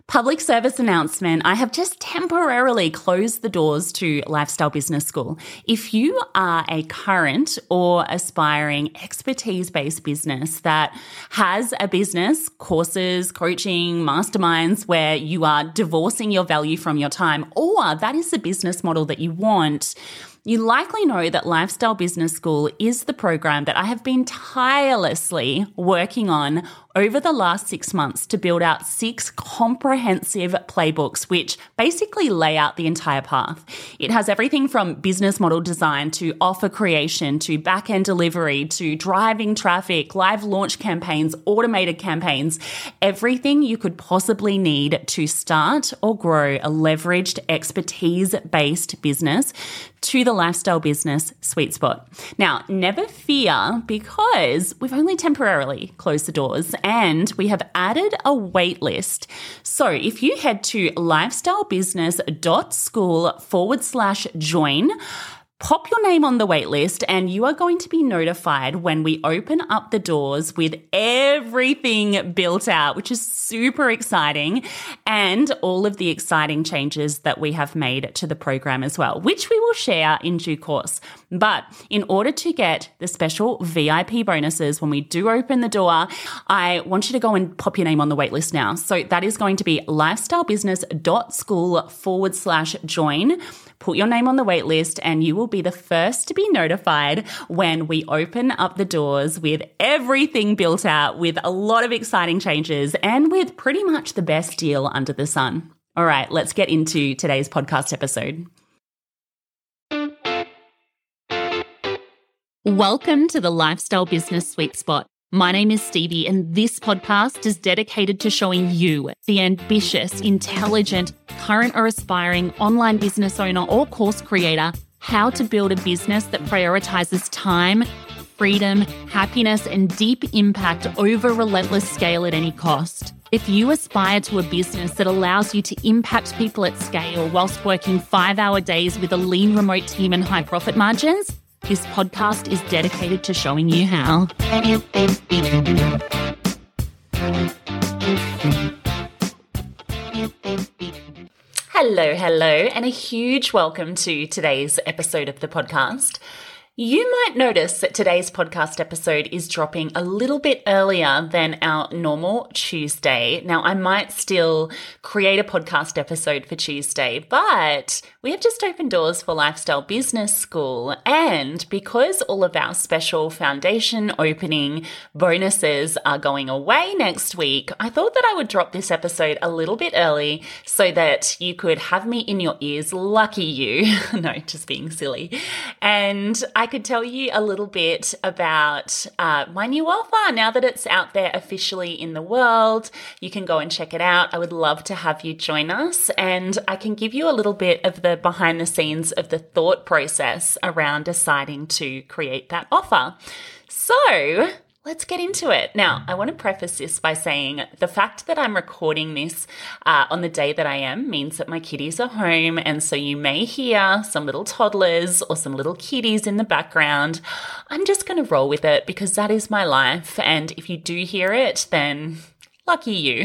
Public service announcement. I have just temporarily closed the doors to Lifestyle Business School. If you are a current or aspiring expertise-based business that has a business, courses, coaching, masterminds where you are divorcing your value from your time, or that is the business model that you want, you likely know that Lifestyle Business School is the program that I have been tirelessly working on over the last 6 months to build out 6 comprehensive playbooks, which basically lay out the entire path. It has everything from business model design to offer creation to back-end delivery to driving traffic, live launch campaigns, automated campaigns, everything you could possibly need to start or grow a leveraged expertise-based business to the lifestyle business sweet spot. Now, never fear, because we've only temporarily closed the doors and we have added a wait list. So if you head to lifestylebusiness.school/join, pop your name on the wait list and you are going to be notified when we open up the doors with everything built out, which is super exciting, and all of the exciting changes that we have made to the program as well, which we will share in due course. But in order to get the special VIP bonuses when we do open the door, I want you to go and pop your name on the wait list now. So that is going to be lifestylebusiness.school/join. Put your name on the wait list and you will be the first to be notified when we open up the doors with everything built out, with a lot of exciting changes and with pretty much the best deal under the sun. All right, let's get into today's podcast episode. Welcome to the Lifestyle Business Sweet Spot. My name is Stevie, and this podcast is dedicated to showing you, the ambitious, intelligent, current or aspiring online business owner or course creator, how to build a business that prioritizes time, freedom, happiness, and deep impact over relentless scale at any cost. If you aspire to a business that allows you to impact people at scale whilst working 5-hour days with a lean remote team and high profit margins, this podcast is dedicated to showing you how. Hello, and a huge welcome to today's episode of the podcast. You might notice that today's podcast episode is dropping a little bit earlier than our normal Tuesday. Now, I might still create a podcast episode for Tuesday, but we have just opened doors for Lifestyle Business School. And because all of our special foundation opening bonuses are going away next week, I thought that I would drop this episode a little bit early so that you could have me in your ears. Lucky you. No, just being silly. And I could tell you a little bit about my new offer now that it's out there officially in the world. You can go and check it out. I would love to have you join us, and I can give you a little bit of the behind the scenes of the thought process around deciding to create that offer. So let's get into it. Now, I want to preface this by saying the fact that I'm recording this on the day that I am means that my kitties are home, and so you may hear some little toddlers or some little kitties in the background. I'm just going to roll with it because that is my life, and if you do hear it, then lucky you.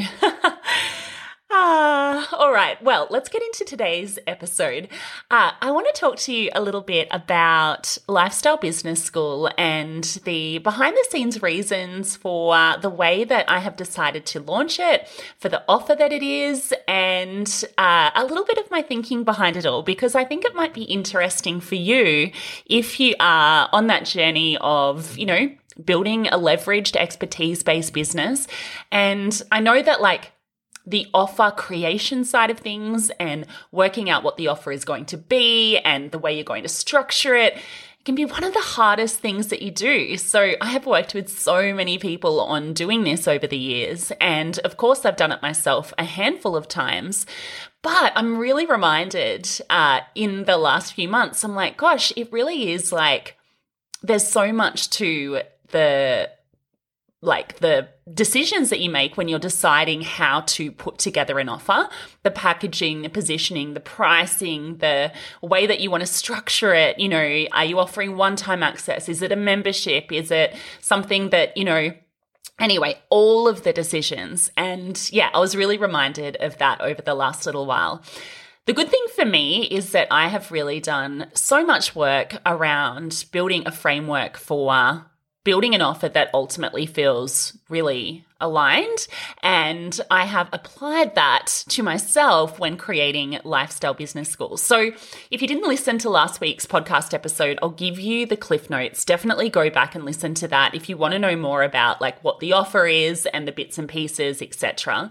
All right. Well, let's get into today's episode. I want to talk to you a little bit about Lifestyle Business School and the behind the scenes reasons for the way that I have decided to launch it, for the offer that it is, and a little bit of my thinking behind it all, because I think it might be interesting for you if you are on that journey of, building a leveraged expertise-based business. And I know that the offer creation side of things and working out what the offer is going to be and the way you're going to structure it can be one of the hardest things that you do. So I have worked with so many people on doing this over the years. And of course, I've done it myself a handful of times. But I'm really reminded in the last few months, I'm like, gosh, it really is there's so much to the decisions that you make when you're deciding how to put together an offer, the packaging, the positioning, the pricing, the way that you want to structure it. Are you offering one-time access? Is it a membership? Is it something that, Anyway, all of the decisions. And yeah, I was really reminded of that over the last little while. The good thing for me is that I have really done so much work around building a framework for building an offer that ultimately feels really aligned. And I have applied that to myself when creating Lifestyle Business School. So if you didn't listen to last week's podcast episode, I'll give you the cliff notes. Definitely go back and listen to that if you want to know more about like what the offer is and the bits and pieces, etc.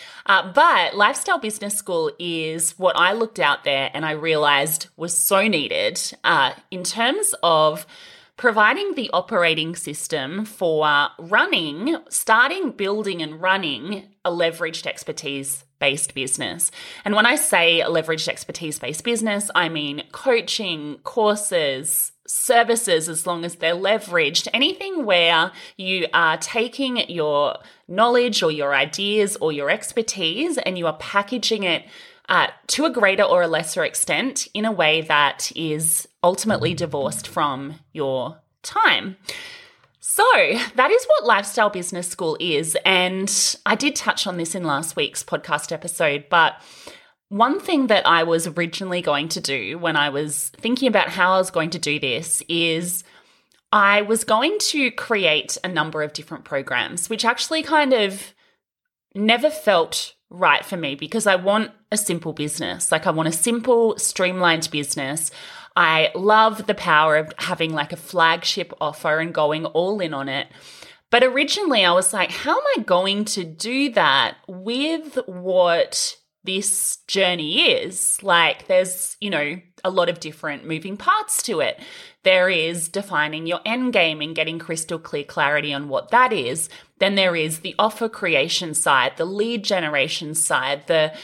But Lifestyle Business School is what I looked out there and I realized was so needed in terms of providing the operating system for starting, building and running a leveraged expertise-based business. And when I say a leveraged expertise-based business, I mean coaching, courses, services, as long as they're leveraged, anything where you are taking your knowledge or your ideas or your expertise and you are packaging it to a greater or a lesser extent in a way that is ultimately divorced from your time. So that is what Lifestyle Business School is. And I did touch on this in last week's podcast episode, but one thing that I was originally going to do when I was thinking about how I was going to do this is I was going to create a number of different programs, which actually kind of never felt right for me because I want a simple business. Like I want a simple, streamlined business. I love the power of having like a flagship offer and going all in on it. But originally I was like, how am I going to do that with what this journey is? Like there's, a lot of different moving parts to it. There is defining your end game and getting crystal clear clarity on what that is. Then there is the offer creation side, the lead generation side, the,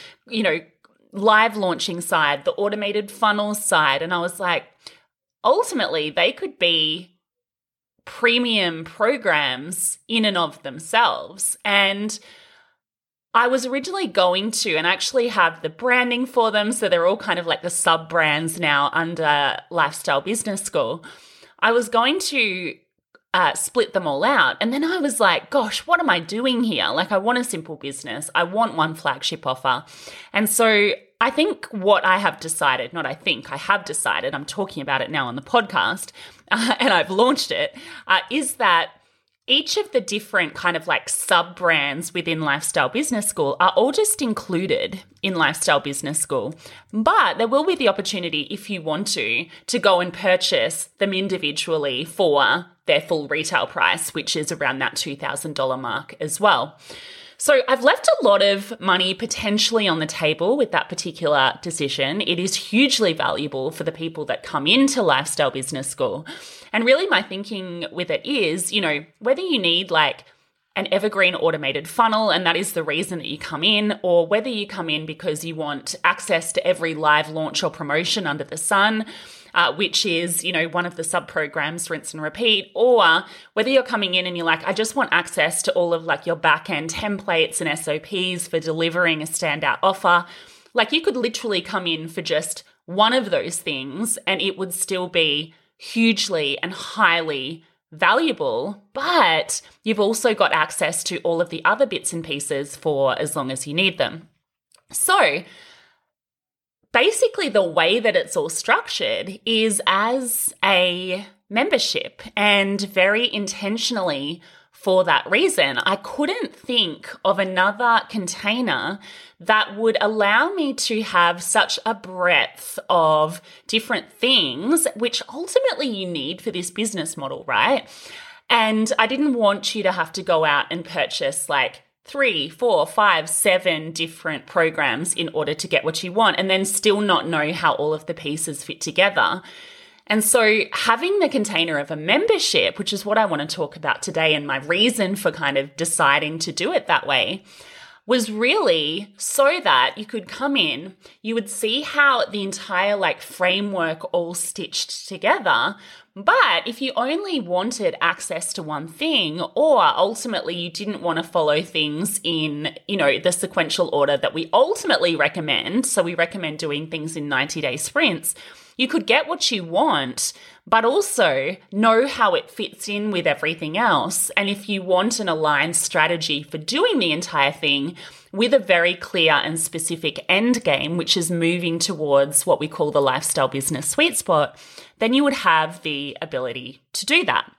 live launching side, the automated funnels side. And I was like, ultimately, they could be premium programs in and of themselves. And I was originally going to, and actually have the branding for them, so they're all kind of like the sub-brands now under Lifestyle Business School. I was going to split them all out. And then I was like, gosh, what am I doing here? Like I want a simple business. I want one flagship offer. And so I think what I have decided, I have decided, I'm talking about it now on the podcast, and I've launched it, is that each of the different kind of like sub-brands within Lifestyle Business School are all just included in Lifestyle Business School. But there will be the opportunity, if you want to go and purchase them individually for their full retail price, which is around that $2,000 mark as well. So I've left a lot of money potentially on the table with that particular decision. It is hugely valuable for the people that come into Lifestyle Business School. And really my thinking with it is, whether you need like an evergreen automated funnel, and that is the reason that you come in, or whether you come in because you want access to every live launch or promotion under the sun, which is, one of the sub-programs, rinse and repeat, or whether you're coming in and you're like, I just want access to all of like your back-end templates and SOPs for delivering a standout offer. Like you could literally come in for just one of those things and it would still be hugely and highly valuable, but you've also got access to all of the other bits and pieces for as long as you need them. So basically the way that it's all structured is as a membership, and very intentionally for that reason. I couldn't think of another container that would allow me to have such a breadth of different things, which ultimately you need for this business model, right? And I didn't want you to have to go out and purchase like 3, 4, 5, 7 different programs in order to get what you want, and then still not know how all of the pieces fit together. And so having the container of a membership, which is what I want to talk about today, and my reason for kind of deciding to do it that way, was really so that you could come in, you would see how the entire like framework all stitched together, But if you only wanted access to one thing, or ultimately you didn't want to follow things in, the sequential order that we ultimately recommend, so we recommend doing things in 90-day sprints, you could get what you want, but also know how it fits in with everything else. And if you want an aligned strategy for doing the entire thing with a very clear and specific end game, which is moving towards what we call the lifestyle business sweet spot, then you would have the ability to do that.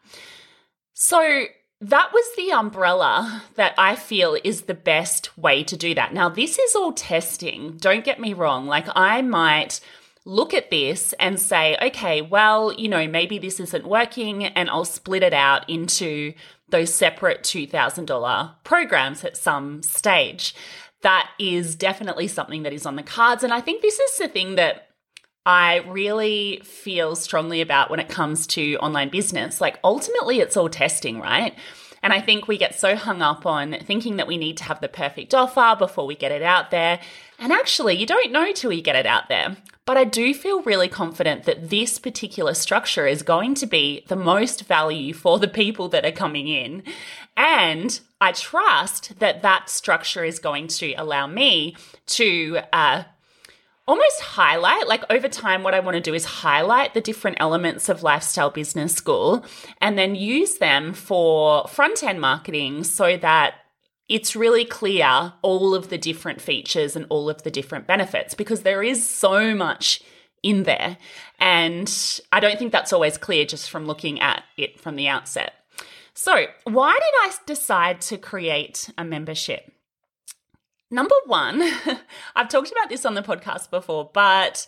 So that was the umbrella that I feel is the best way to do that. Now, this is all testing. Don't get me wrong. Like, I might look at this and say, okay, well, maybe this isn't working, and I'll split it out into those separate $2,000 programs at some stage. That is definitely something that is on the cards. And I think this is the thing that I really feel strongly about when it comes to online business. Like, ultimately, it's all testing, right? And I think we get so hung up on thinking that we need to have the perfect offer before we get it out there. And actually, you don't know till you get it out there. But I do feel really confident that this particular structure is going to be the most value for the people that are coming in. And I trust that that structure is going to allow me to almost highlight, like over time, what I want to do is highlight the different elements of Lifestyle Business School and then use them for front-end marketing so that it's really clear all of the different features and all of the different benefits, because there is so much in there. And I don't think that's always clear just from looking at it from the outset. So why did I decide to create a membership? Number one, I've talked about this on the podcast before, but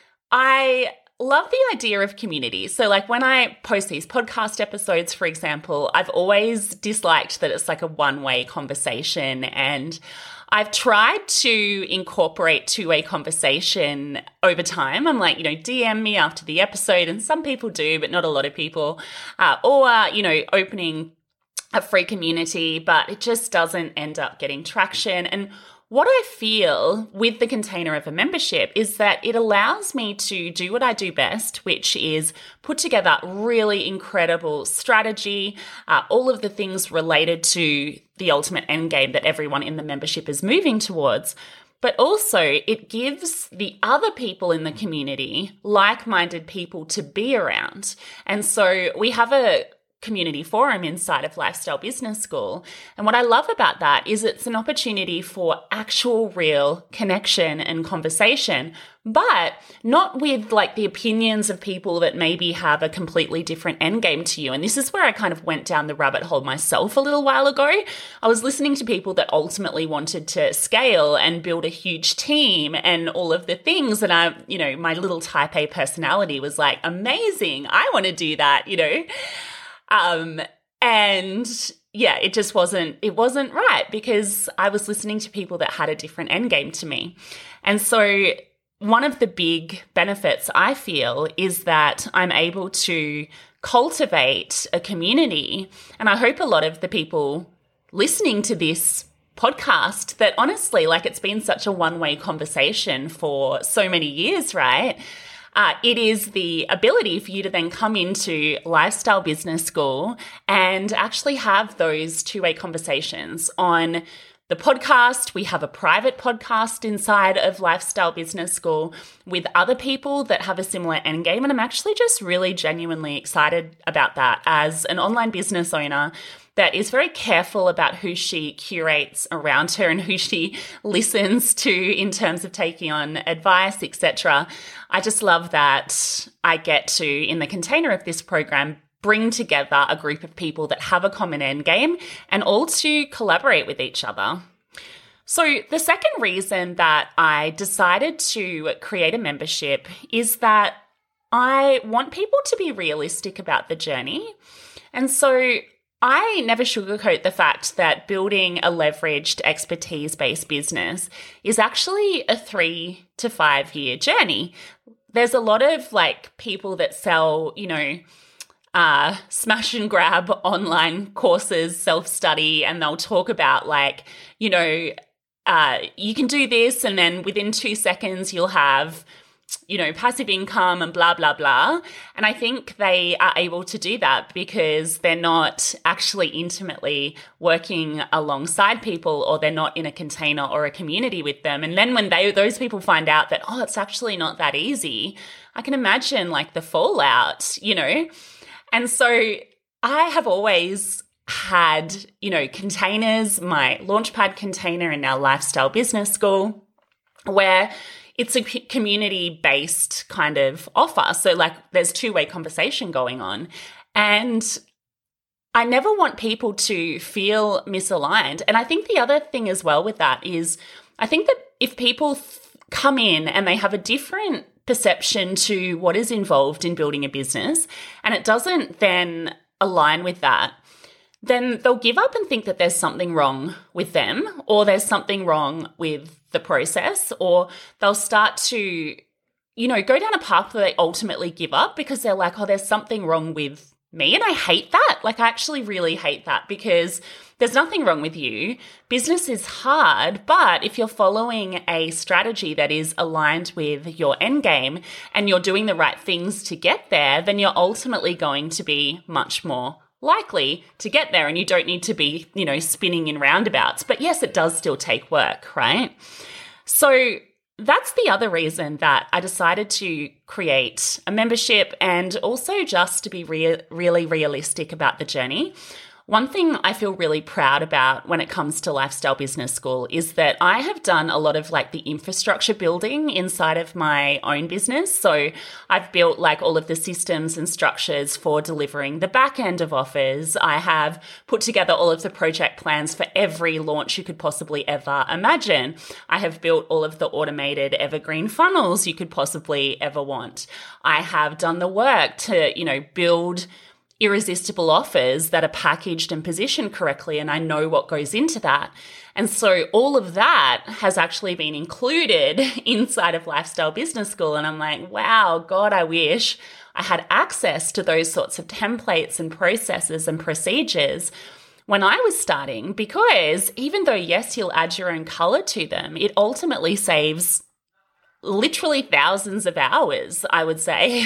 I love the idea of community. So like when I post these podcast episodes, for example, I've always disliked that it's like a one-way conversation, and I've tried to incorporate two-way conversation over time. I'm like, DM me after the episode, and some people do, but not a lot of people, or opening a free community, but it just doesn't end up getting traction. And what I feel with the container of a membership is that it allows me to do what I do best, which is put together really incredible strategy, all of the things related to the ultimate end game that everyone in the membership is moving towards. But also it gives the other people in the community like-minded people to be around. And so we have a community forum inside of Lifestyle Business School. And what I love about that is it's an opportunity for actual real connection and conversation, but not with like the opinions of people that maybe have a completely different end game to you. And this is where I kind of went down the rabbit hole myself a little while ago. I was listening to people that ultimately wanted to scale and build a huge team and all of the things. And I, my little type A personality was like, amazing, I want to do that, and yeah, it just wasn't right, because I was listening to people that had a different end game to me. And so one of the big benefits I feel is that I'm able to cultivate a community. And I hope a lot of the people listening to this podcast that honestly, like, it's been such a one-way conversation for so many years, right? It is the ability for you to then come into Lifestyle Business School and actually have those two-way conversations. On the podcast, we have a private podcast inside of Lifestyle Business School with other people that have a similar end game. And I'm actually just really genuinely excited about that as an online business owner that is very careful about who she curates around her and who she listens to in terms of taking on advice, etc. I just love that I get to, in the container of this program, bring together a group of people that have a common end game and all to collaborate with each other. So the second reason that I decided to create a membership is that I want people to be realistic about the journey. And so I never sugarcoat the fact that building a leveraged expertise-based business is actually a 3 to 5 year journey. There's a lot of like people that sell, smash and grab online courses, self-study, and they'll talk about like, you can do this and then within 2 seconds you'll have passive income and blah, blah, blah. And I think they are able to do that because they're not actually intimately working alongside people, or they're not in a container or a community with them. And then when those people find out that, oh, it's actually not that easy, I can imagine like the fallout, And so I have always had, containers, my Launchpad container and now Lifestyle Business School, where it's a community-based kind of offer. So like there's two-way conversation going on. And I never want people to feel misaligned. And I think the other thing as well with that is I think that if people come in and they have a different perception to what is involved in building a business, and it doesn't then align with that, then they'll give up and think that there's something wrong with them, or there's something wrong with the process, or they'll start to, go down a path where they ultimately give up because they're like, oh, there's something wrong with me. And I hate that. Like, I actually really hate that, because there's nothing wrong with you. Business is hard, but if you're following a strategy that is aligned with your end game and you're doing the right things to get there, then you're ultimately going to be much more likely to get there, and you don't need to be, spinning in roundabouts. But yes, it does still take work, right? So that's the other reason that I decided to create a membership, and also just to be really realistic about the journey. One thing I feel really proud about when it comes to Lifestyle Business School is that I have done a lot of like the infrastructure building inside of my own business. So I've built like all of the systems and structures for delivering the back end of offers. I have put together all of the project plans for every launch you could possibly ever imagine. I have built all of the automated evergreen funnels you could possibly ever want. I have done the work to, build irresistible offers that are packaged and positioned correctly, and I know what goes into that. And so all of that has actually been included inside of Lifestyle Business School. And I'm like, wow, God, I wish I had access to those sorts of templates and processes and procedures when I was starting, because even though, yes, you'll add your own color to them, it ultimately saves literally thousands of hours, I would say.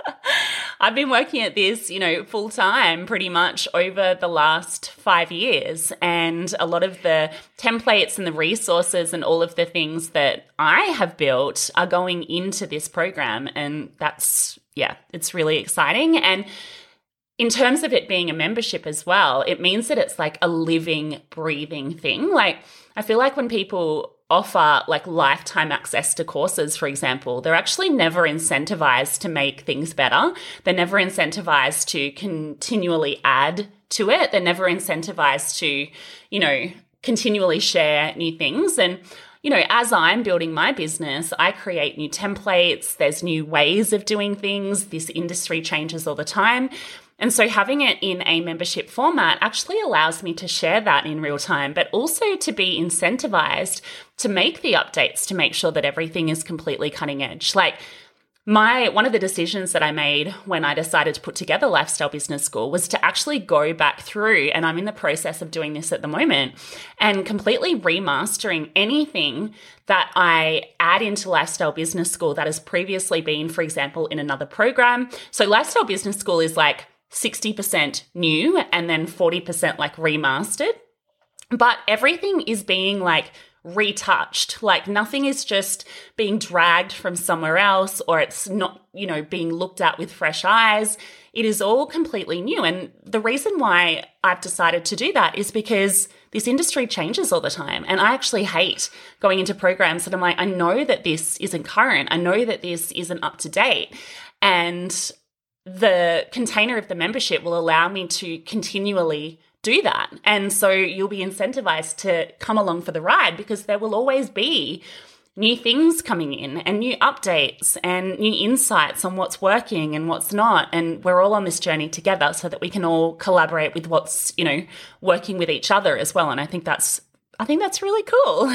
I've been working at this, full time pretty much over the last 5 years. And a lot of the templates and the resources and all of the things that I have built are going into this program. And that's, it's really exciting. And in terms of it being a membership as well, it means that it's like a living, breathing thing. Like, I feel like when people offer like lifetime access to courses, for example, they're actually never incentivized to make things better. They're never incentivized to continually add to it. They're never incentivized to, continually share new things. And, as I'm building my business, I create new templates. There's new ways of doing things. This industry changes all the time. And so having it in a membership format actually allows me to share that in real time, but also to be incentivized to make the updates to make sure that everything is completely cutting edge. Like one of the decisions that I made when I decided to put together Lifestyle Business School was to actually go back through, and I'm in the process of doing this at the moment, and completely remastering anything that I add into Lifestyle Business School that has previously been, for example, in another program. So Lifestyle Business School is like 60% new and then 40% like remastered. But everything is being like retouched. Like nothing is just being dragged from somewhere else, or it's not, being looked at with fresh eyes. It is all completely new. And the reason why I've decided to do that is because this industry changes all the time. And I actually hate going into programs that I'm like, I know that this isn't current. I know that this isn't up to date. And the container of the membership will allow me to continually do that. And so you'll be incentivized to come along for the ride, because there will always be new things coming in and new updates and new insights on what's working and what's not. And we're all on this journey together so that we can all collaborate with what's, working with each other as well. And I think that's really cool.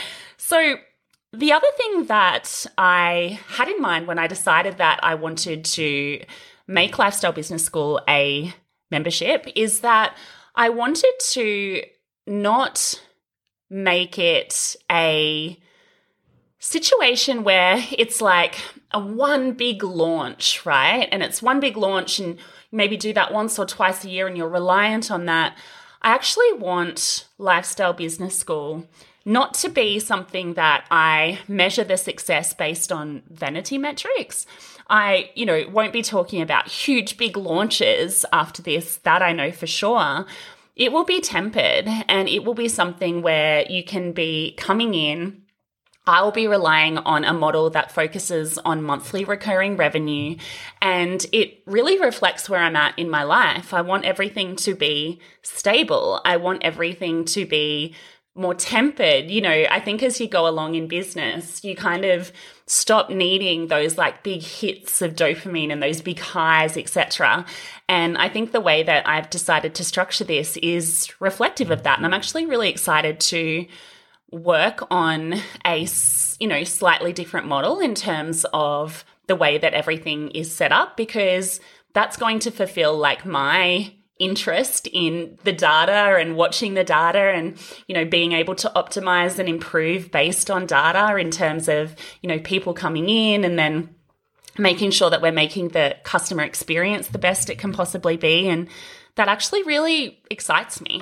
So the other thing that I had in mind when I decided that I wanted to make Lifestyle Business School a membership is that I wanted to not make it a situation where it's like a one big launch, right? And it's one big launch and maybe do that once or twice a year and you're reliant on that. I actually want Lifestyle Business School not to be something that I measure the success based on vanity metrics. I, won't be talking about huge, big launches after this, that I know for sure. It will be tempered and it will be something where you can be coming in. I'll be relying on a model that focuses on monthly recurring revenue, and it really reflects where I'm at in my life. I want everything to be stable. I want everything to be more tempered. I think as you go along in business, you kind of stop needing those like big hits of dopamine and those big highs, etc. And I think the way that I've decided to structure this is reflective of that. And I'm actually really excited to work on a, slightly different model in terms of the way that everything is set up, because that's going to fulfill like my interest in the data and watching the data and, being able to optimize and improve based on data in terms of, people coming in and then making sure that we're making the customer experience the best it can possibly be. And that actually really excites me.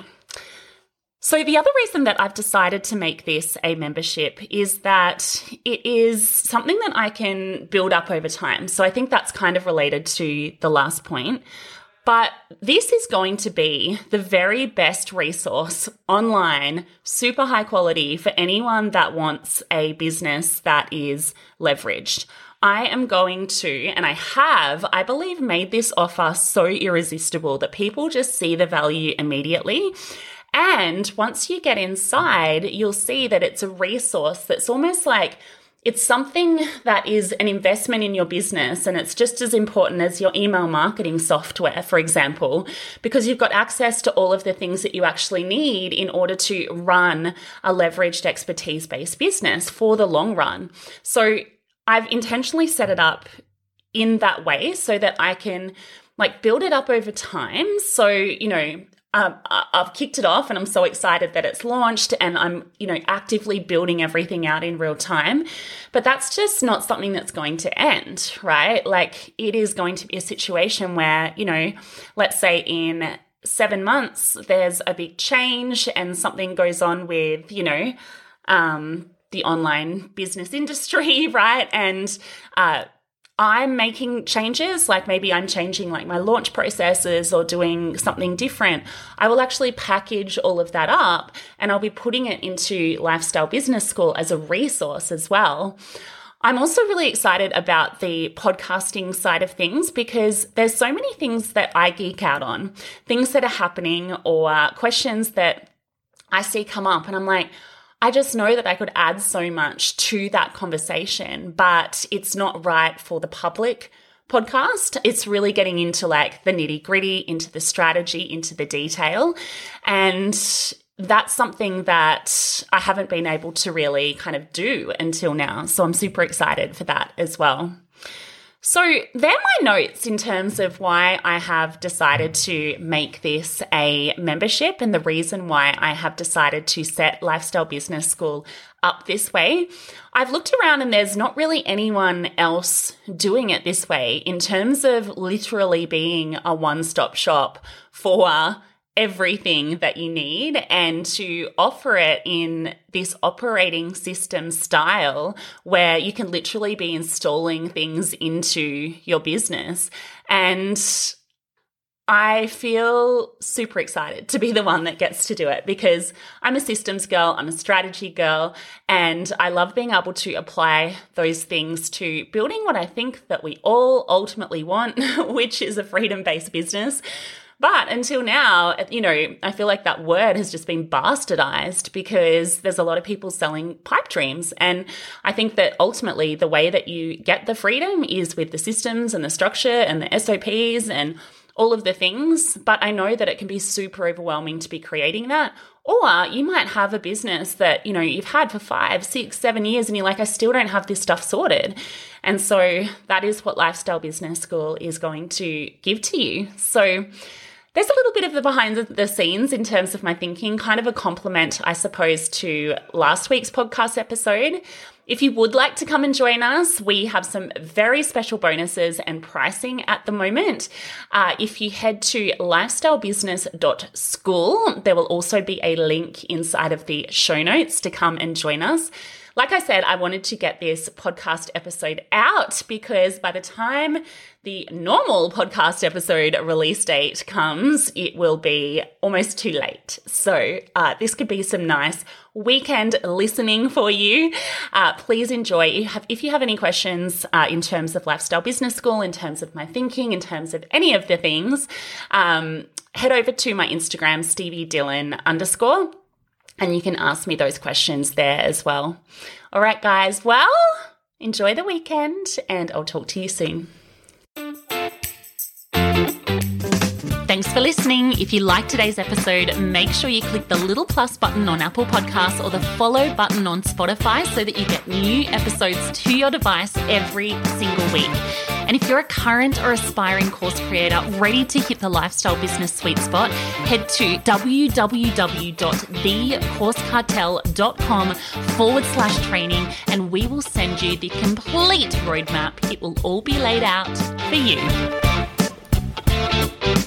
So the other reason that I've decided to make this a membership is that it is something that I can build up over time. So I think that's kind of related to the last point. But this is going to be the very best resource online, super high quality for anyone that wants a business that is leveraged. I am going to, and I believe, made this offer so irresistible that people just see the value immediately. And once you get inside, you'll see that it's a resource that's almost like it's something that is an investment in your business, and it's just as important as your email marketing software, for example, because you've got access to all of the things that you actually need in order to run a leveraged expertise-based business for the long run. So I've intentionally set it up in that way so that I can build it up over time. So, I've kicked it off and I'm so excited that it's launched and I'm, actively building everything out in real time. But that's just not something that's going to end, right? It is going to be a situation where, let's say in 7 months, there's a big change and something goes on with, the online business industry, right? And, I'm making changes, maybe I'm changing my launch processes or doing something different. I will actually package all of that up and I'll be putting it into Lifestyle Business School as a resource as well. I'm also really excited about the podcasting side of things because there's so many things that I geek out on, things that are happening or questions that I see come up and I'm like, I just know that I could add so much to that conversation, but it's not right for the public podcast. It's really getting into the nitty gritty, into the strategy, into the detail. And that's something that I haven't been able to really kind of do until now. So I'm super excited for that as well. So they're my notes in terms of why I have decided to make this a membership and the reason why I have decided to set Lifestyle Business School up this way. I've looked around and there's not really anyone else doing it this way in terms of literally being a one-stop shop for everything that you need and to offer it in this operating system style where you can literally be installing things into your business. And I feel super excited to be the one that gets to do it because I'm a systems girl, I'm a strategy girl, and I love being able to apply those things to building what I think that we all ultimately want, which is a freedom-based business. But until now, I feel like that word has just been bastardized because there's a lot of people selling pipe dreams. And I think that ultimately the way that you get the freedom is with the systems and the structure and the SOPs and all of the things. But I know that it can be super overwhelming to be creating that. Or you might have a business that, you've had for 5, 6, 7 years and you're like, I still don't have this stuff sorted. And so that is what Lifestyle Business School is going to give to you. So there's a little bit of the behind the scenes in terms of my thinking, kind of a compliment, I suppose, to last week's podcast episode. If you would like to come and join us, we have some very special bonuses and pricing at the moment. If you head to lifestylebusiness.school, there will also be a link inside of the show notes to come and join us. Like I said, I wanted to get this podcast episode out because by the time the normal podcast episode release date comes, it will be almost too late. So this could be some nice weekend listening for you. Please enjoy. If you have any questions in terms of Lifestyle Business School, in terms of my thinking, in terms of any of the things, head over to my Instagram, StevieDillon_. And you can ask me those questions there as well. All right, guys. Well, enjoy the weekend and I'll talk to you soon. Thanks for listening. If you like today's episode, make sure you click the little plus button on Apple Podcasts or the follow button on Spotify so that you get new episodes to your device every single week. And if you're a current or aspiring course creator ready to hit the lifestyle business sweet spot, head to www.thecoursecartel.com/training and we will send you the complete roadmap. It will all be laid out for you.